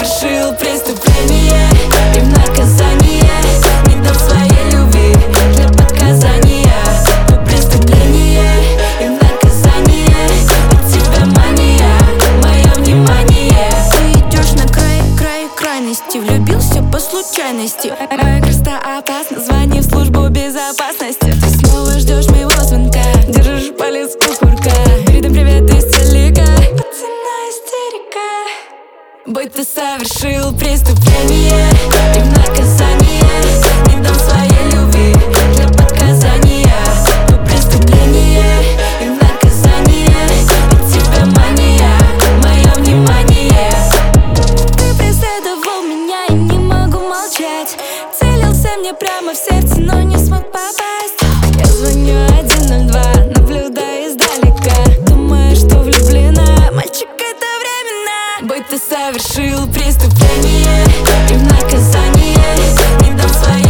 совершил преступление, и в наказание не дам своей любви для показания. Но преступление и в наказание от тебя мания, мое внимание. Ты идешь на край крайности, влюбился по случайности. Моя красота опасна, звони в службу безопасности. Ты снова ждешь моего звонка, держишь палец у курка. Передам привет издалека, пацана истерика. Бой, ты совершил преступление, и в наказание не дам своей любви для показания. Но преступление и в наказание от тебя мания, мое внимание. Ты преследовал меня, и не могу молчать. Целился мне прямо в сердце, но не смог попасть. Я звоню 102, наблюдаю издалека. Думаю, что влюблена, мальчик, это временно. Бой, ты совершил преступление, и в наказание не дам своей